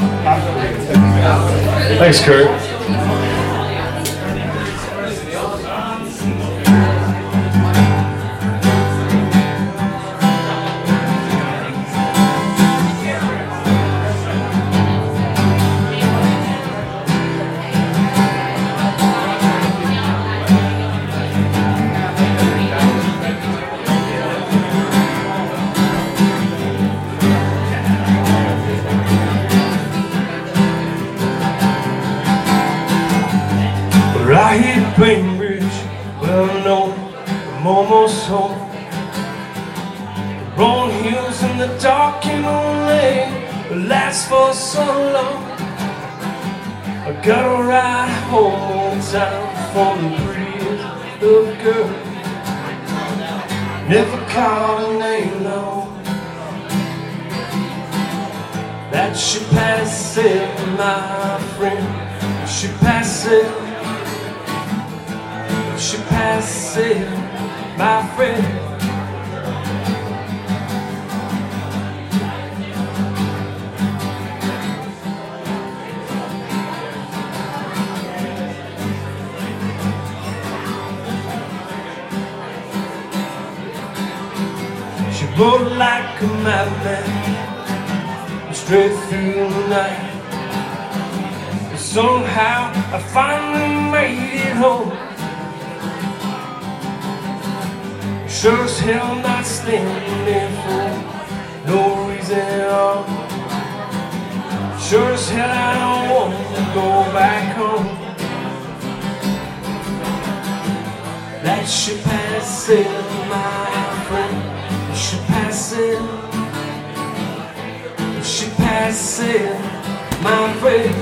Thanks, Kurt. I hit Bainbridge, well known, I'm almost home. The rolling hills and the dark and only will last for so long. I gotta ride home on time for the prettiest little girl. Never called her name, no. That she pass it, my friend, she pass it. She pass it, my friend. She rode like a madman, straight through the night. But somehow I finally made it home. Sure as hell not standing there for no reason at all. Sure as hell I don't want to go back home. That ship has sailed, my friend. The ship has sailed. The ship has sailed, my friend.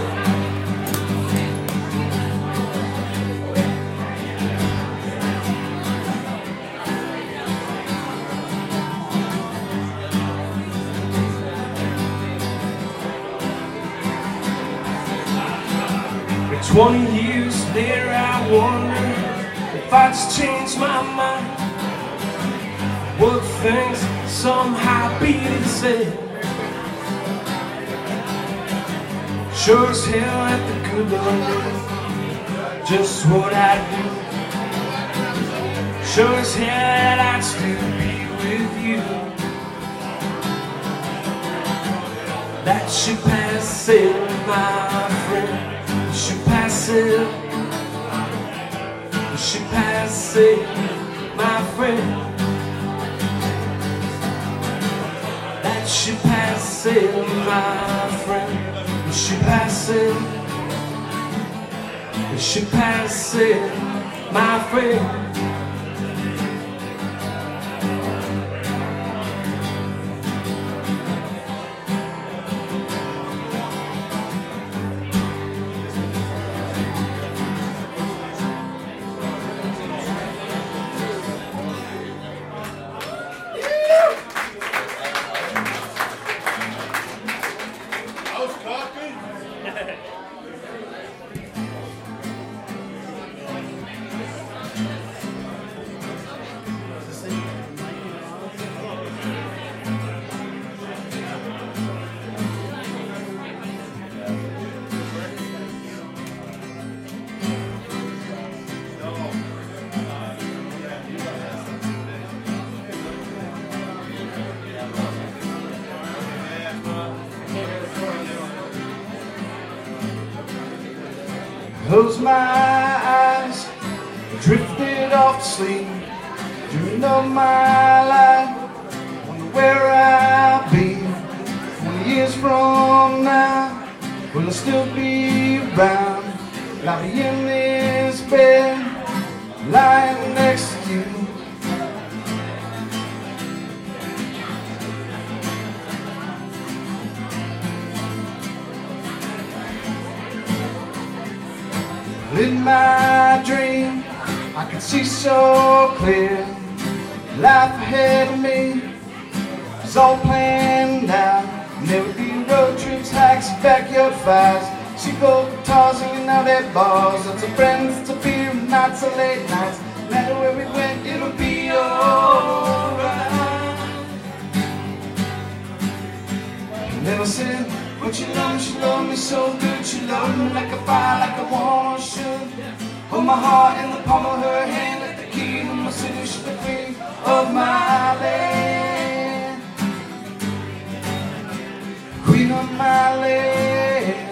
For 20 years later I wonder if I just changed my mind. Would things somehow be the same? Sure as hell at the good Lord, just what I do. Sure as hell I'd still be with you. That ship has sailed, my friend. She pass it, she pass it, my friend. That she pass it, my friend. She pass it, she pass it, my friend. Close my eyes, drifted off to sleep, dreaming of my life, wonder where I'll be 20 years from now. Will I still be around? Will I be in this bed, lying next to you? In my dream, I can see so clear. Life ahead of me is all planned out. And there would be road trips, hikes, backyard fires, cheapo guitars hanging out at bars. Lots of friends, lots of beer, nights and late nights. No matter where we went, it'll be alright. Never said When she loved me so good. She loved me like a fire, like a woman should. Hold my heart in the palm of her hand, like the key to my city. She's the queen of my land, queen of my land.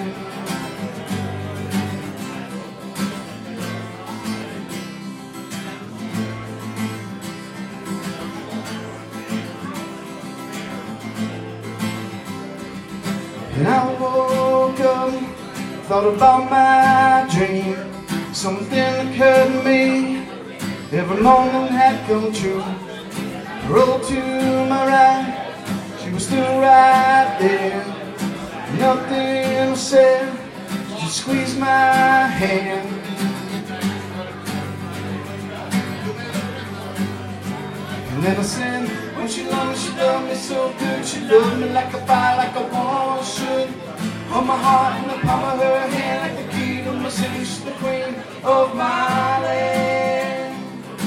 And I woke up, thought about my dream. Something occurred to me, every moment had come true. Rolled to my right, she was still right there. Nothing was said, she squeezed my hand. And then I said, when she loved me so good. She loved me like a fire, like a woman should. Hold my heart in the palm of her hand, like the key to my city. She's the queen of my land,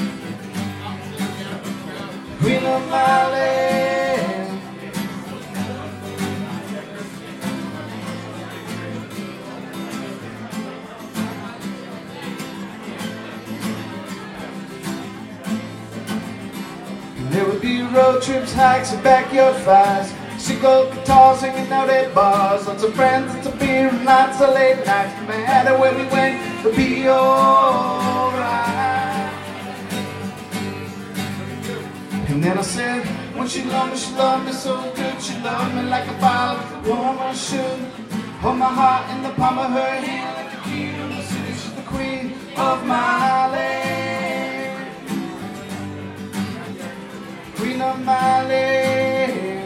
queen of my land. And there would be road trips, hikes, and backyard fires. Sick old guitars hanging out at bars. Lots of friends, lots of beer, and lots of late nights. No matter where we went, it'll be alright. And then I said, when she loved me so good. She loved me like a fire, like a woman should. Hold my heart in the palm of her hand, like the key to the city. She's the queen of my land, queen of my land.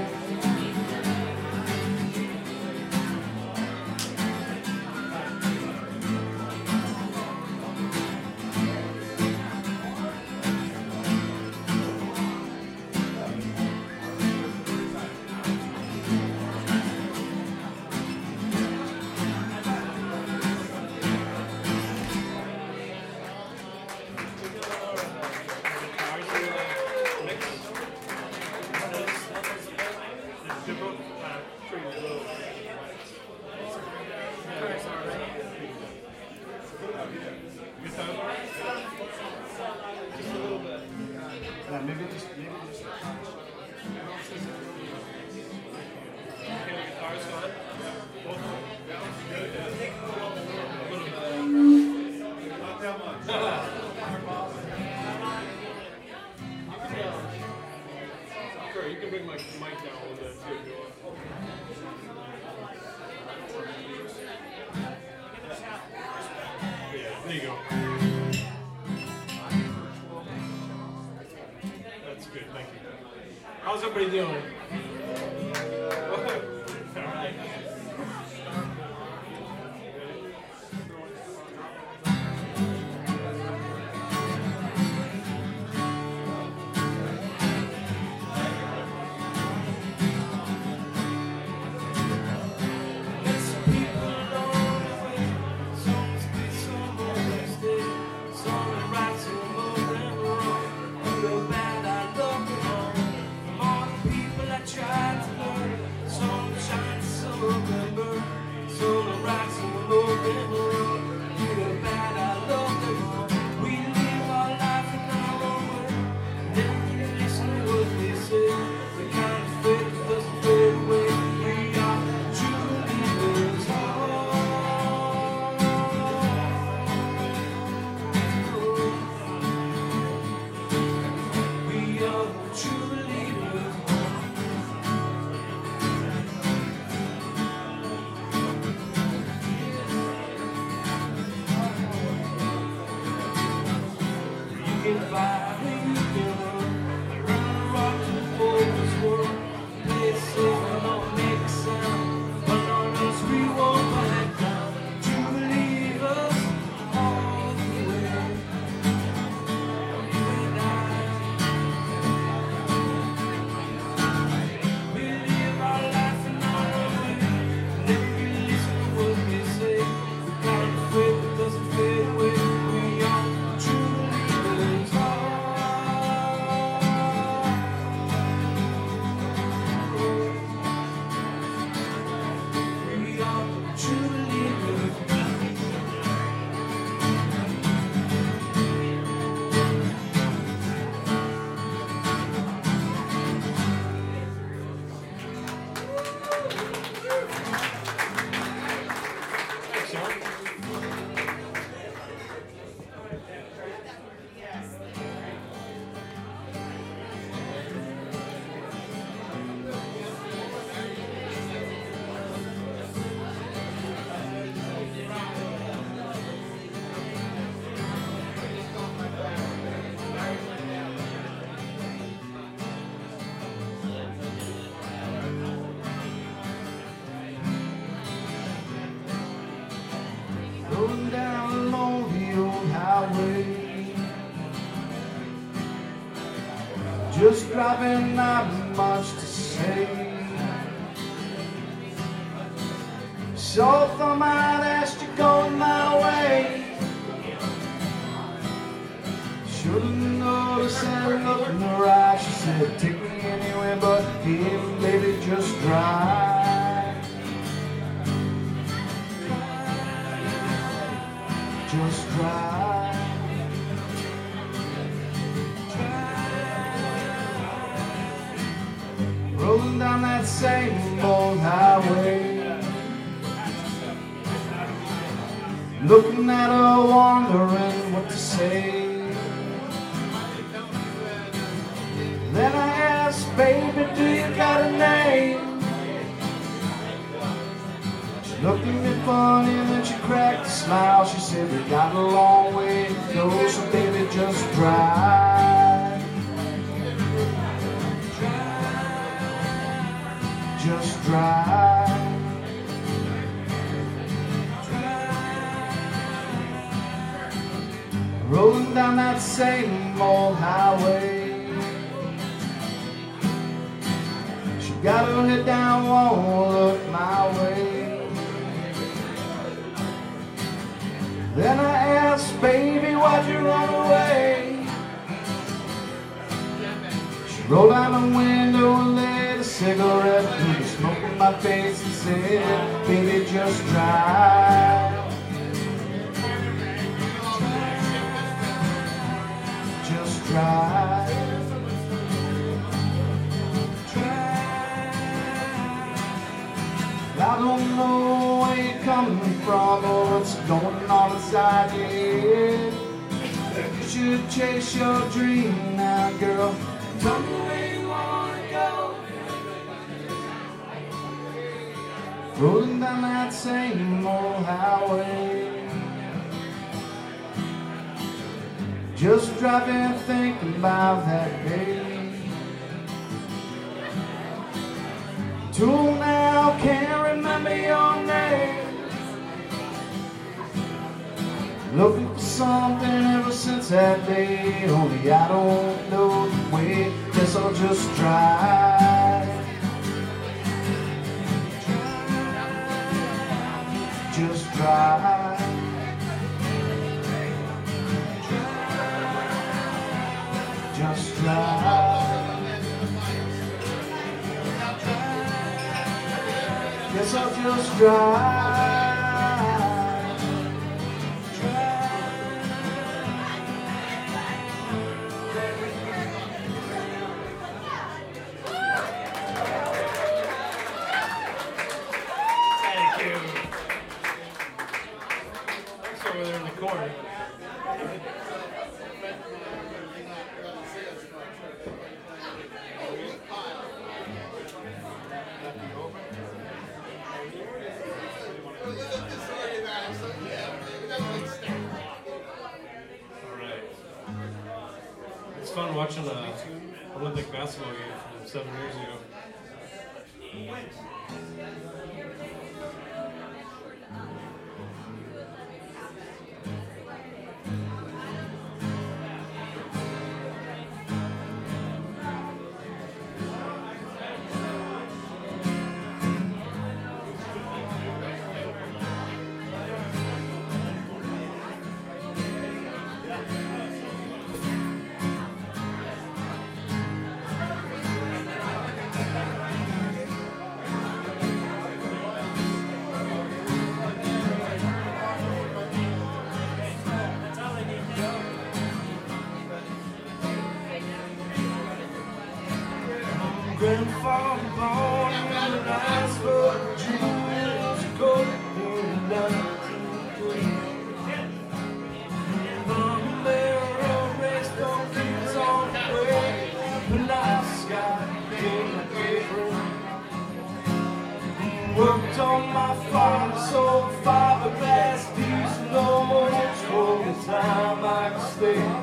Maybe just Sure, you can bring my mic down a little bit too. Yeah, there you go. That's good, thank you. How's everybody doing? All right. Just driving, not much to say. So thought I'd ask you going my way. Should've noticed that look in her eye. She said, take me anywhere but here, baby, just drive. Just drive. Rolling down that same old highway, looking at her, wondering what to say. Then I asked, baby, do you got a name? She looked at me funny and then she cracked a smile. She said, we got a long way to go, so baby, just drive. Just drive. Rolling down that same old highway, she got her head down, won't look my way. Then I asked, baby, why'd you run away? She rolled down the window and lit a cigarette through the smoke in my face and said, baby, just drive. Just drive. I don't know where you're coming from or what's going on inside your head. You should chase your dream now, girl. Tell me where you wanna go. Rolling down that same old highway, just driving, thinking about that day. Till now, can't remember your name. Looking for something ever since that day. Only I don't know the way. Guess I'll just drive. Just drive. Just drive. Guess I'll just drive. Thank you. That's over there in the corner. It's fun watching the Olympic basketball game from 7 years ago. Grandfather born in the nice for jewels, gold in 1903. From there, a race for kids on the way. The night sky came to paper. Worked on my farm, sold fiberglass these loads for the time I could stay.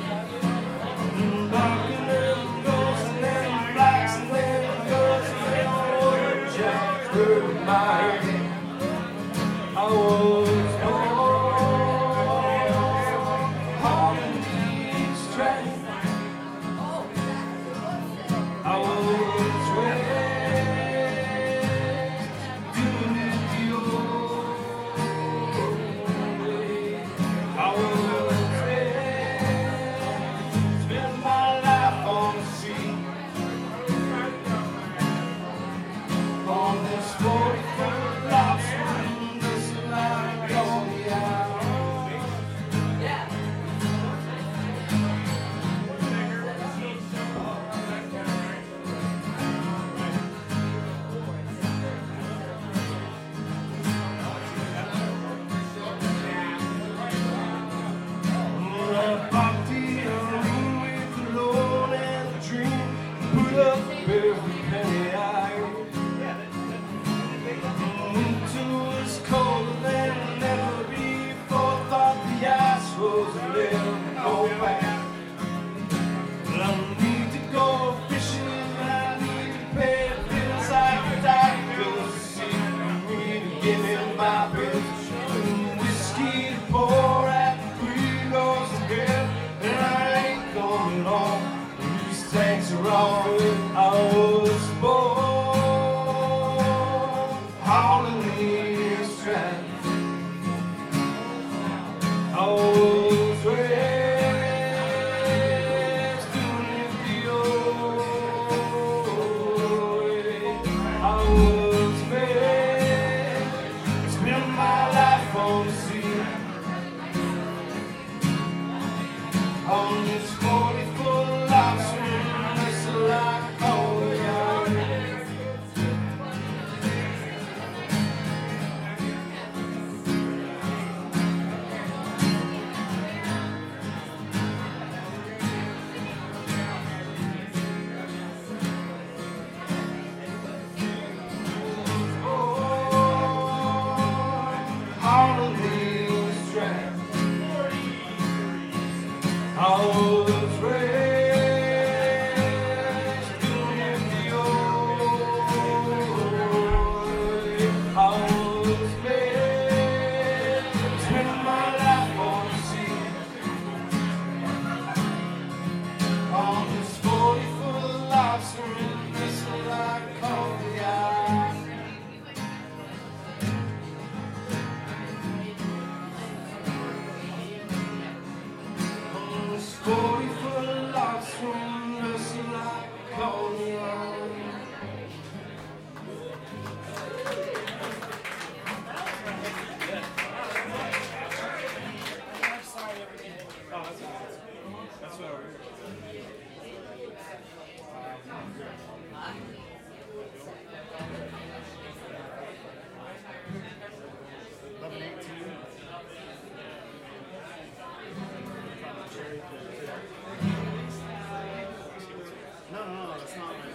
Knocking them ghosts and them blacks and them girls and them old jacks hurt my head. I was born on these tracks. rapids, and whiskey to pour at 3 doors ahead. And I ain't going home. These tanks are all I was born. Hauling these tracks. I was raised to live the old way. I was made to spend my life on the sea. On this 40-foot lobster, it's like oh yeah. All of these tracks. I was raised to live the old way. I was made to spend my life on the sea. On this 40-foot lobster in this like coffee eye. On this 40-foot lobster in this like coffee eye. Oh, that's what we're No, that's not my name.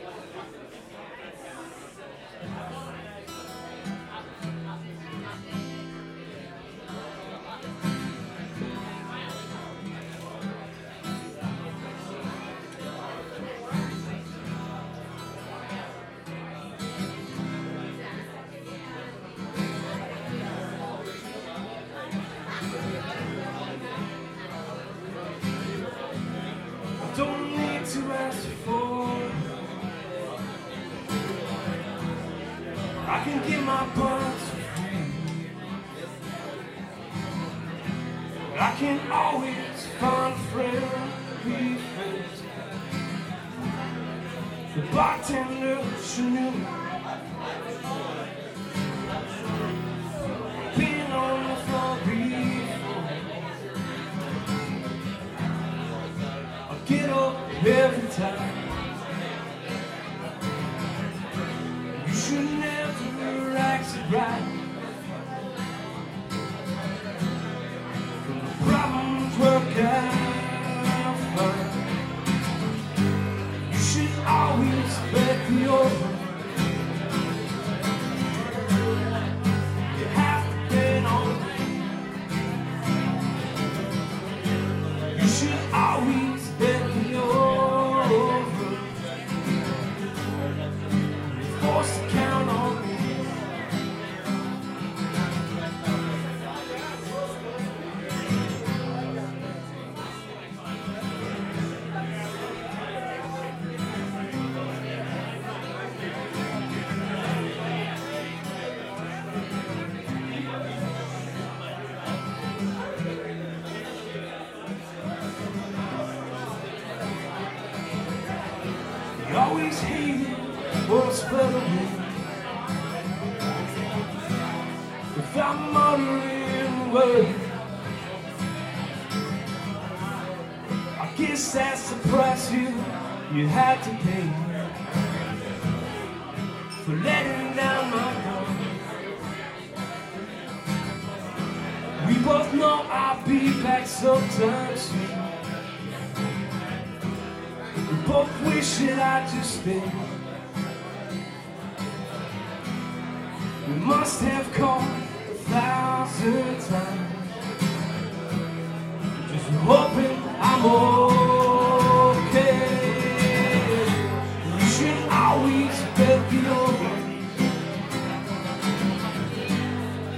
Don't need to ask for. I can get my buns free. I can always find a friend we face. The bartender, she knew me. Been on the floor before. I get up every time. You should never act right. When the problems work out fine, you should always bet the over. You have to bet on it. You should always bet the over. You're forced to count on me. You always hated what's better me. If I'm muttering words, I guess that's the price you had to pay for letting down my guard. We both know I'll be back sometime soon. We both wish that I'd just stay. We must have called 1,000 times, just hoping I'm okay. You should always bet the over.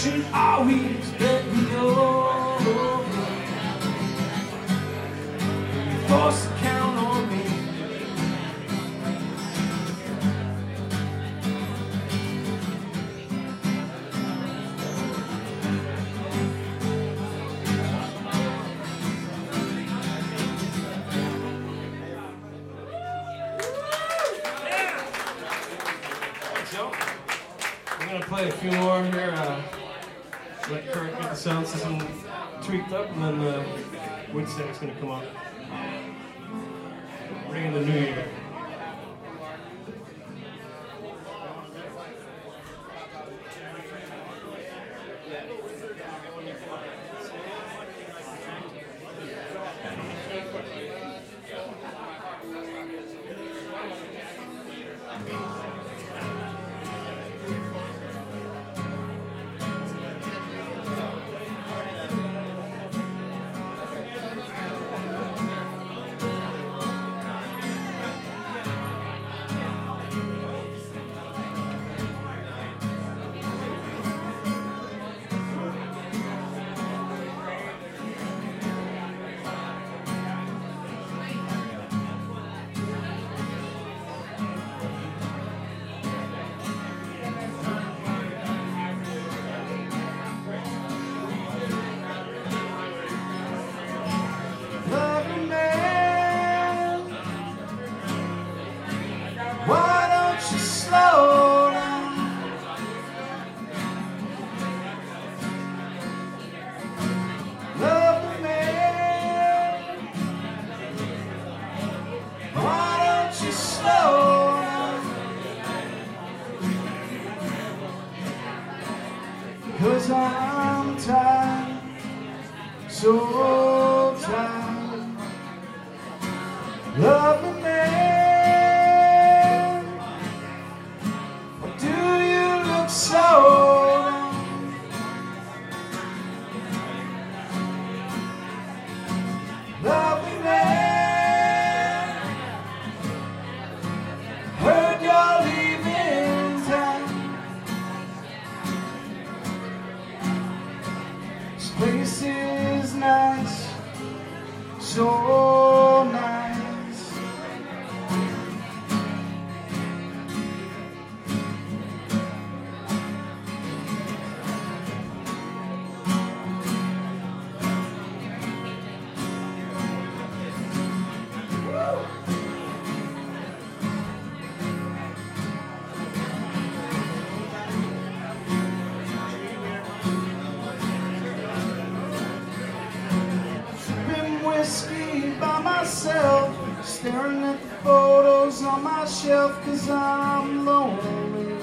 should always bet me over. You're forced to count on me. We're gonna play a few more here. Let Kurt get the sound system tweaked up, and then the woodstack's gonna come up. Bring in the new year. Cause I'm tired, so tired. Love me, man. Or do you look so down? Love me, man. Heard you're leaving town. This place is nice, so nice. Whiskey by myself, staring at the photos on my shelf, cause I'm lonely.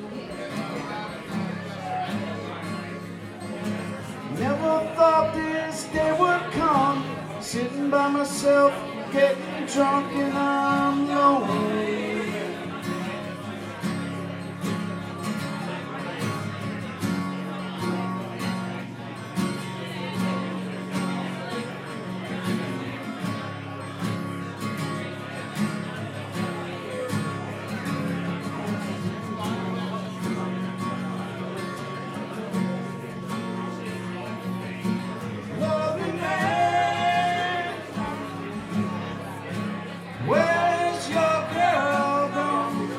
Never thought this day would come, sitting by myself, getting drunk, and I'm lonely. Where's your girl gone?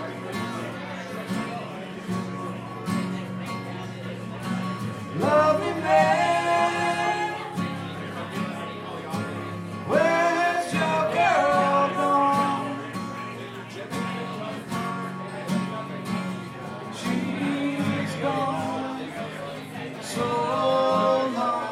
Love me, man. Where's your girl gone? She's gone so long.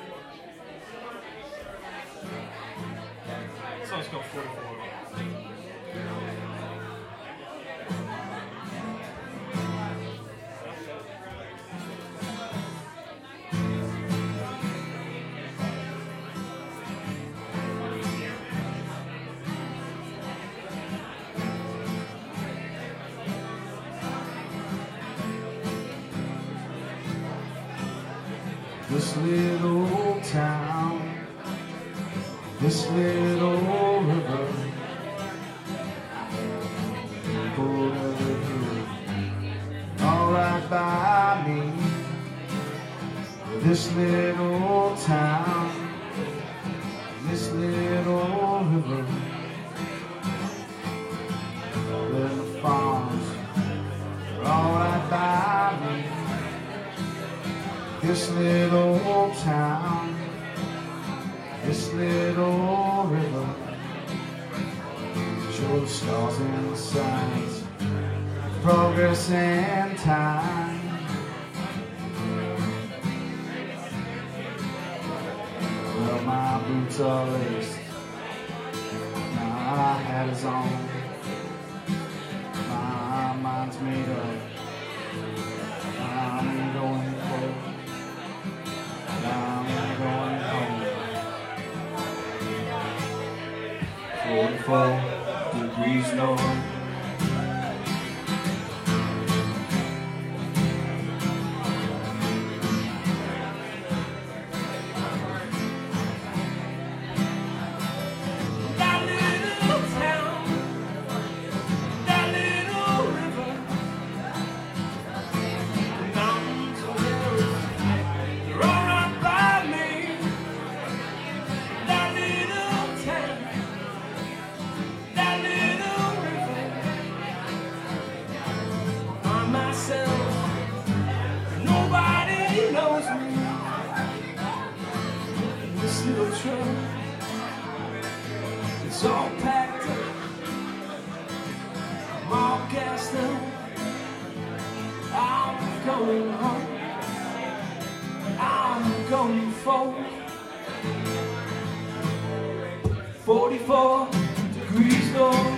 Song's called 44. This little town, this little river, pulled over here, all right by me. This little town, this little river, where the farms are all right by me. This little town, this little river, show the stars and the signs, progress and time. Well, my boots are laced, my hat is on, my mind's made up, I'm going for. I'm going home. 44 degrees north. That little town, that little river, the mountains and hills, they're all right by me. That little town, that little river, I'm myself, nobody knows me. This little truck, it's all packed up, I'm all gassed up, I'm going home, I'm going for 44 degrees north.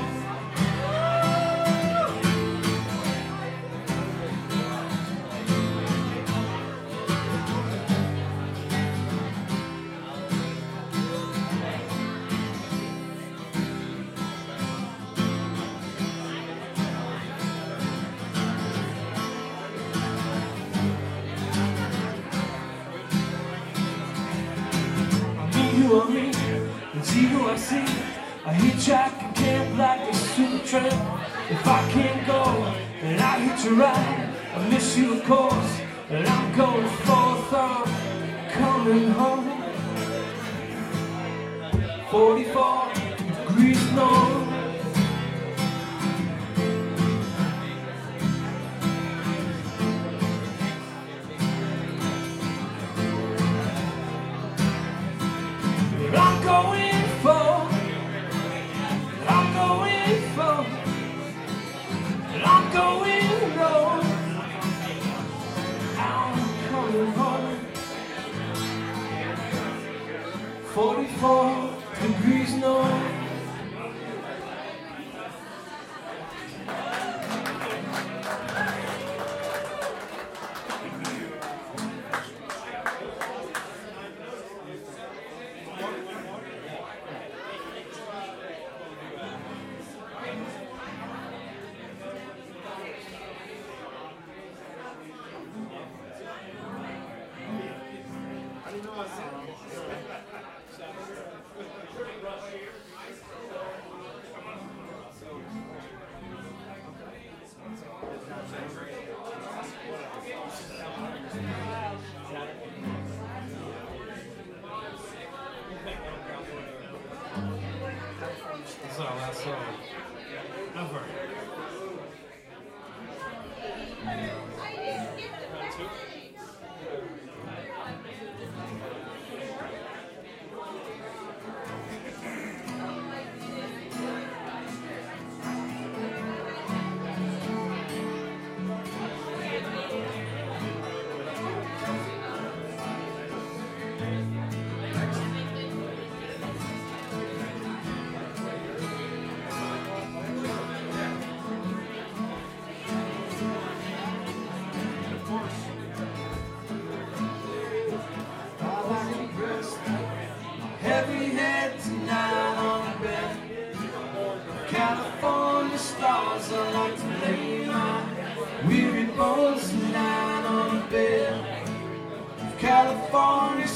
You or me, and see who I see. I hitchhike and camp like a super tramp. If I can't go, then I hitch a ride. I miss you, of course, and I'm going forth. I'm coming home. 44 degrees north. I'm going for, I'm going for, I'm going north, I'm coming home. 44 degrees north. This is our last song ever.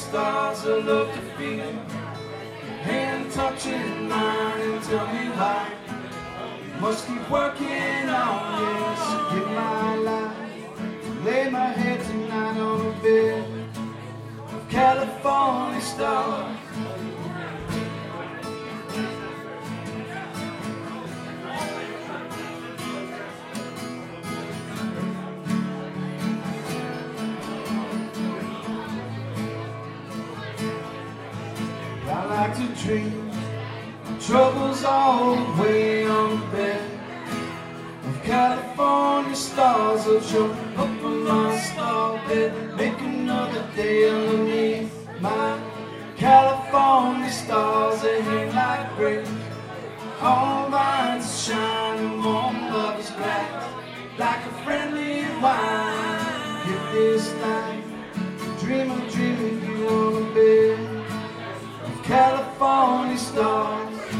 stars I love to feel your hand touching mine and tell me why. Must keep working on this to give my life. Lay my head tonight on a bed of California stars. I like to dream troubles all the way on the bed of California stars. I'll jump up on my star bed, make another day underneath my California stars. They hang like grapes, all vines shine, and warm love is glass, like a friendly wine. Give this life, dream of dreaming you on a bed of California stars.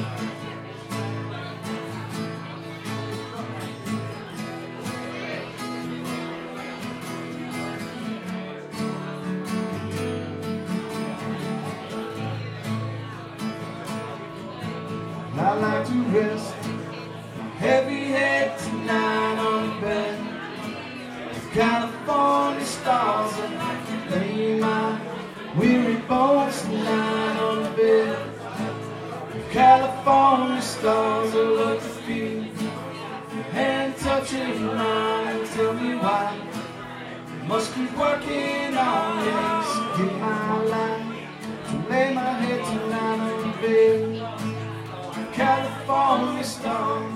I like to rest my heavy head tonight on the bed of California stars. I like to lay my weary bones tonight on the bed of California stars. I love to feel your hand touching mine and tell me why. Must keep working on this to give my life, to lay my head tonight on the bed of California stars.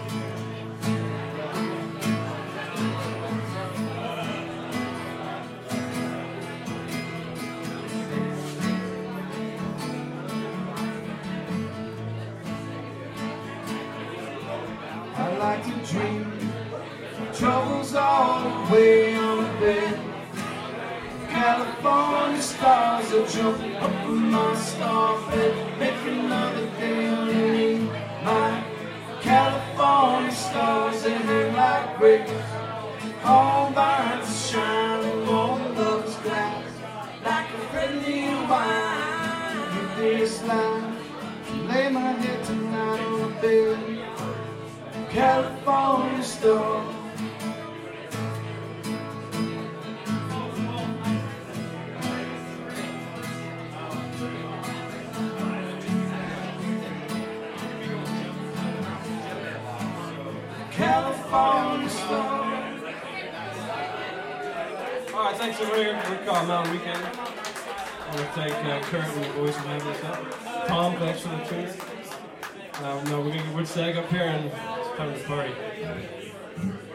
I like to dream troubles all the way on the bed of California stars. I'll jump up on my star bed, make another day underneath my California stars. They hang like grapes, all vines shine, and warm love's glass, like a friendly wine. Give this life, lay my head tonight on the bed of California stars. California star. All right, thanks everybody. We're called Mountain Weekend. I want to thank Kurt and the boys for having us up. Tom, thanks for the tune. No, we're going to get Woodstag up here and it's time to party.